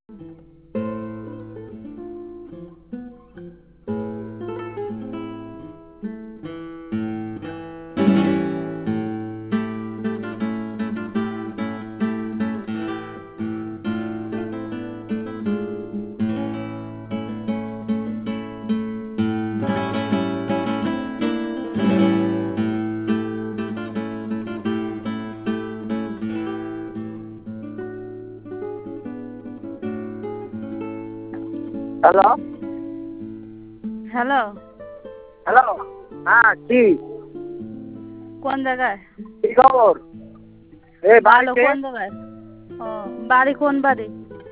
Hello hello hello, হ্যাঁ কি কোন জায়গায়? কি খবর? এই ভালো। বাড়িতে। কোন জায়গায়? ও, বাড়ি কোন বাড়ি?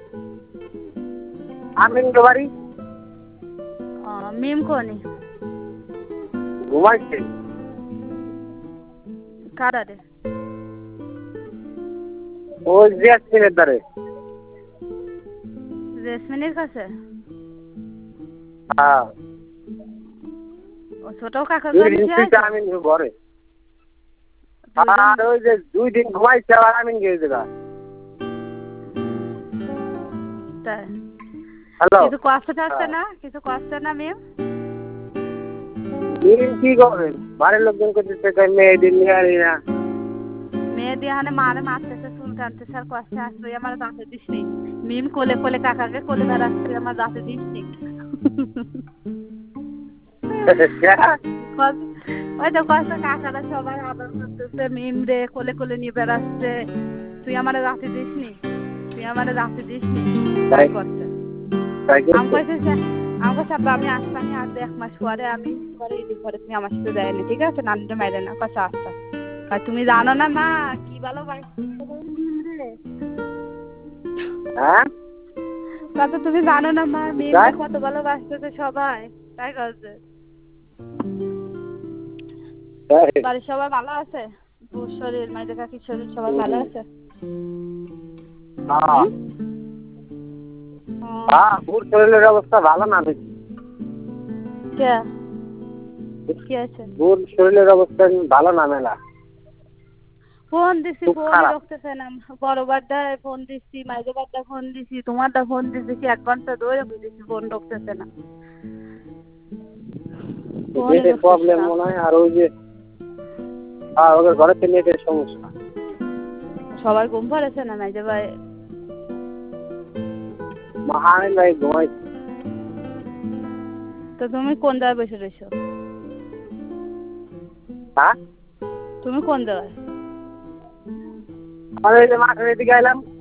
আমিন বাড়ি। ও, মিম কোনি? ঘুমাইছে। কারারে? ওই জেসমিনের ধারে। জেসমিনের কাছে? হ্যাঁ, ও ছোট কাকার দুই কাছে দিন শুয়ে থেকে আছো? আমিন ঘরে। দুইজন? আর ওই যে 2 দিন ঘুমাইছে আর আমিন গেছে গা। তাই? হ্যালো। কিছু কষ্ট থাকছে হ্যাঁ, না? কিছু কষ্ট না মিম? মিম কি করবেন? বাড়ির লোকজন করতেছে মেয়েদের নিয়ে আনি না। মেয়ে দিয়ে হানে মারে মারতেছে, চুল টানতেছে, আর কষ্টে আসবে আমার দাঁতে দিসনি। মিম কোলে কোলে কাকাকে কোলে বেড়াচ্ছে, আমার দাঁতে দিসনি। ওই তো কষ্ট, কাকারা সবাই আদর করতেছে, মিম রে কোলে কোলে নিয়ে বেড়াচ্ছে। তুই আমারে রাতে দিসনি, তুই আমারে রাতে দিসনি, তাই করছে। তাই আমি করছে। কইছি আমি কইছি আব্বা আমি আসতানি আর 1 মাস পরে, আমি পরে ঈদের পরে তুমি আমার সাথে যায়নি, ঠিক আছে? নানিটা মাইরে না কইছে আচ্ছা। আর তুমি জানো না মা কি ভালোবাসতে রে। হ্যাঁ? কত তুমি জানো না মা মিম রে তাই? কত ভালোবাসতেছে সবাই, তাই করছে। তাই? বাড়ির সবাই ভালো আছে? তোর শরীর মাইদের কাকির শরীর সবাই ভালো আছে? হ্যাঁ, হুম? ও, হ্যাঁ, ওর শরীরের অবস্থা ভালো না বেশি। কে কি আছে? ওর শরীরের অবস্থা ভালো না মেলা। ফোন দিছি, খুব ফোনই খারাপ। রখতেছে না। বড় বাড্ডায় ফোন দিছি, মাইজো বাড্ডায় ফোন দিছি, তোমারটা ফোন দিছি, 1 ঘন্টা ধরে দিছি, ফোন রখতেছে না। ফোনই নেটের রখতেছে প্রবলেম না। মনে হয়। আর ওই যে ওদের ঘরেতে নেটের সমস্যা। সবাই ঘুম পড়েছে না মাইজো ভাই? আমিন ভাই ঘুমাইছে। তো তুমি কোন জায়গায় বসে রয়েছো? হ্যাঁ, তুমি কোন জায়গায়? আমি এই যে মাঠের এদিকে এলাম।